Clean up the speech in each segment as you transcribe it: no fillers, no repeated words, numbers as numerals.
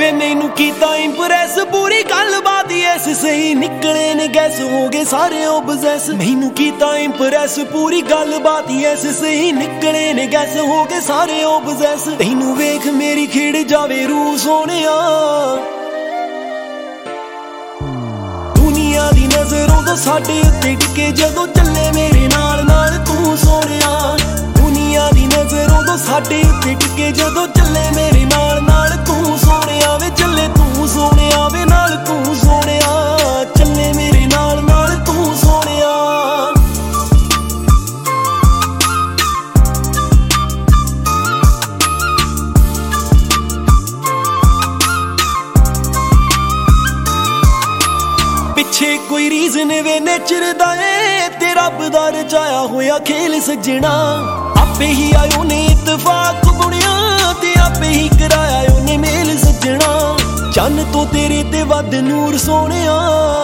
ਵੇ ਮੈਨੂੰ ਕੀਤਾ ਇੰਪ੍ਰੈਸ ਪੂਰੀ ਗੱਲਬਾਤ ਐਸ ਸਹੀ ਨਿਕਲੇ ਨੇ ਗੈਸ ਹੋ ਗਏ ਸਾਰੇ ਓਬਸੈਸ ਮੈਨੂੰ ਕੀਤਾ ਇੰਪ੍ਰੈਸ ਪੂਰੀ ਗੱਲਬਾਤ ਐਸ ਸਹੀ ਨਿਕਲੇ ਨੇ ਗੈਸ ਹੋ ਗਏ ਸਾਰੇ ਓਬਸੈਸ ਤੈਨੂੰ ਵੇਖ ਮੇਰੀ ਖਿੜ ਜਾਵੇ ਰੂਹ ਸੋਹਣਿਆ ਦੁਨੀਆ ਦੀ ਨਜ਼ਰੋਂ ਤੋਂ ਸਾਡੇ ਉੱਤੇ ਟਿਕੇ ਜਦੋਂ ਚੱਲੇ ਮੇਰੇ ਨਾਲ ਨਾਲ ਤੂੰ ਸੋਹਣਿਆ ਦੁਨੀਆ ਦੀ ਨਜ਼ਰੋਂ ਤੋਂ ਸਾਡੇ ਉੱਤੇ ਟਿਕੇ ਜਦੋਂ ਚੱਲੇ ਮੇਰੇ ਨਾਲ ਨਾਲ ਤੂੰ ਸੋਹਣਿਆ ਵੇ ਚੱਲੇ ਤੂੰ ਸੋਹਣਿਆ ਵੇ ਨਾਲ ਤੂੰ ਸੋਹਣਿਆ ਚੱਲੇ ਮੇਰੇ ਨਾਲ ਨਾਲ ਤੂੰ ਸੋਹਣਿਆ ਪਿੱਛੇ ਕੋਈ ਰੀਜ਼ਨ ਵੇ ਨੇਚਰ ਦਾ ਏ ਤੇ ਰੱਬ ਦਾ ਰਚਾਇਆ ਹੋਇਆ ਖੇਲ ਸੱਜਣਾ ਆਪੇ ਹੀ ਆਇਓ ਨੇ ਇਤਫਾਕ ਬੁਣਿਆ ਤੇ ਆਪੇ ਹੀ ਕਰਾਇਆ ਉਹਨੇ ਮੇਲ ਸੱਜਣਾ ਚੰਨ ਤੋਂ ਤੇਰੇ ਤੇ ਵੱਧ ਨੂਰ ਸੋਹਣਿਆ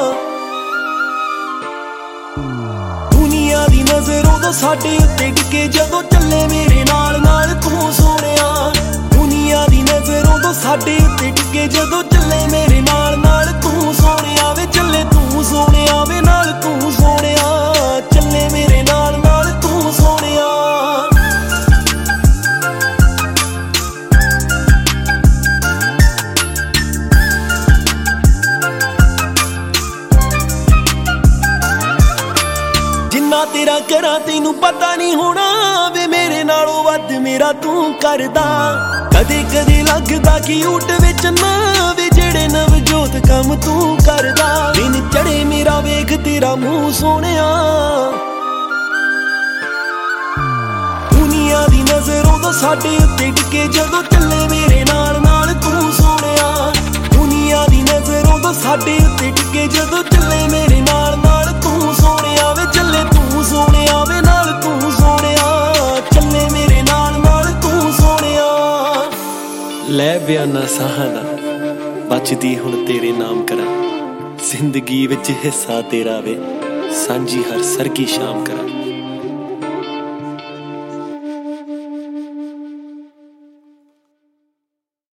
ਦੁਨੀਆ ਦੀ ਨਜ਼ਰੋਂ ਤੋਂ ਸਾਡੇ ਉੱਤੇ ਟਿਕੇ ਜਦੋਂ ਚੱਲੇ ਮੇਰੇ ਨਾਲ ਨਾਲ ਤੂੰ ਸੋਹਣਿਆ ਦੁਨੀਆ ਦੀ ਨਜ਼ਰੋਂ ਤੋਂ ਸਾਡੇ ਉੱਤੇ ਟਿਕੇ ਜਦੋਂ ਚੱਲੇ ਮੇਰੇ ਨਾਲ ਨਾਲ ਤੂੰ ਸੋਹਣਿਆ ਵੇ ਚੱਲੇ ਤੂੰ ਸੋਹਣਿਆ ਵੇ ਨਾਲ ਤੂੰ ਸੋਹਣਿਆ ਚੱਲੇ ਮੇਰੇ ਨਾਲ ਨਾਲ ਤੂੰ ਸੋਹਣਿਆ ਜਿੰਨਾ ਤੇਰਾ ਕਰਾਂ ਤੈਨੂੰ ਪਤਾ ਨਹੀਂ ਹੋਣਾ ਵੇ ਮੇਰੇ ਨਾਲੋਂ ਵੱਧ ਮੇਰਾ ਤੂੰ ਕਰਦਾ ਕਦੇ ਕਦੇ ਲੱਗਦਾ ਕਿ ਊਟ ਵਿੱਚ ਨਾ ਵੇ ਜਿਹੜੇ ਨਵਜੋਤ ਕੰਮ ਤੂੰ ਕਰਦਾ ਦਿਨ ਚੜੇ ਮੇਰਾ ਵੇਖ ਤੇਰਾ ਮੂੰਹ ਸੋਹਣਿਆ ਦੁਨੀਆ ਦੀ ਨਜ਼ਰੋਂ ਤੋਂ ਸਾਡੇ ਉੱਤੇ ਟਿਕੇ ਜਦੋਂ ਚੱਲੇ ਮੇਰੇ ਨਾਲ ਨਾਲ ਤੂੰ ਸੋਹਣਿਆ ਦੁਨੀਆ ਦੀ ਨਜ਼ਰੋਂ ਤੋਂ ਸਾਡੇ ਉੱਤੇ ਟਿਕੇ ਜਦੋਂ ਚੱਲੇ ਮੇਰੇ ਨਾਲ ਨਾਲ ਤੂੰ ਸੋਹਣਿਆ ਵੇ ਚੱਲੇ ਤੂੰ ਸੋਹਣਿਆ ਵੇ ਨਾਲ ਤੂੰ ਸੋਹਣਿਆ ਚੱਲੇ ਮੇਰੇ ਨਾਲ ਨਾਲ ਤੂੰ ਸੋਹਣਿਆ ਲੈ ਬਿਆਨਾ ਸਾਹਾਂ ਦਾ ਬਚਦੀ ਹੁਣ ਤੇਰੇ ਨਾਮ ਕਰਾਂ ਜ਼ਿੰਦਗੀ ਵਿੱਚ ਹਿੱਸਾ ਤੇਰਾ ਵੇ ਸਾਂਝੀ ਹਰ ਸਰਗੀ ਸ਼ਾਮ ਕਰਾਂ